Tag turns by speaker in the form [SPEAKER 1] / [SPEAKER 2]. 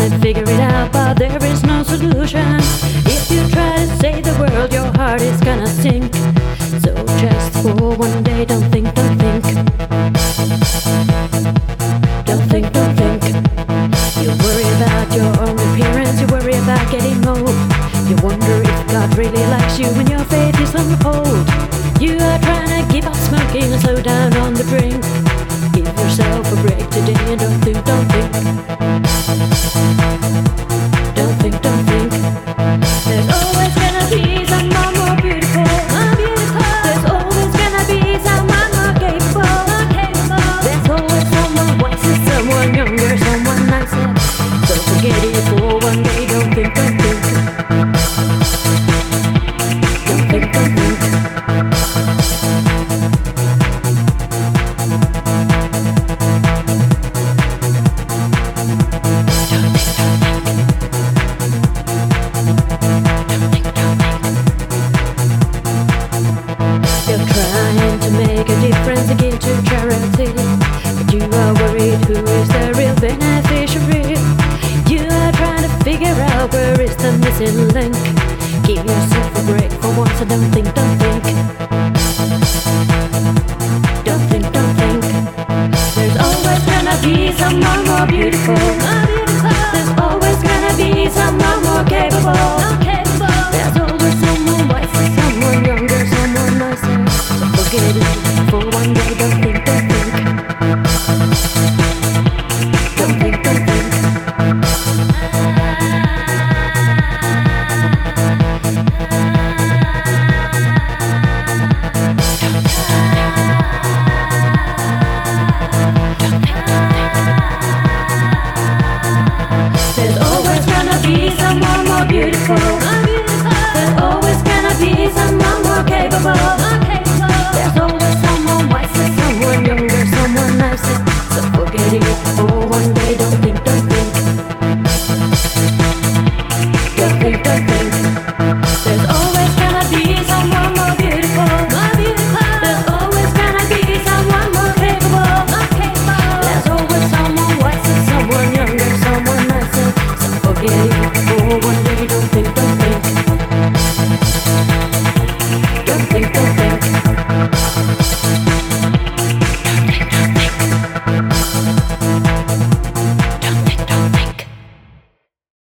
[SPEAKER 1] trying to figure it out, but there is no solution. If you try to save the world, your heart is gonna sink. So just for one day, don't think, don't think. Don't think, don't think. You worry about your own appearance, you worry about getting old. You wonder if God really likes you when your faith is on hold. You are trying to give up smoking and slow down on the drink. Give yourself a break today and don't think, don't think. Don't think, don't think. There's always gonna be someone more beautiful, more beautiful. There's always gonna be someone more capable, more capable. There's always someone wiser, someone younger, someone nicer. So forget it for one day, don't think, don't think. Don't think, don't think. You're trying to make a difference and give to charity, but you are worried who is the real beneficiary. You are trying to figure out where is the missing link. Give yourself a break for once and don't think, don't think. Don't think, don't think. There's always gonna be someone more beautiful, more beautiful. There's always gonna be someone more capable.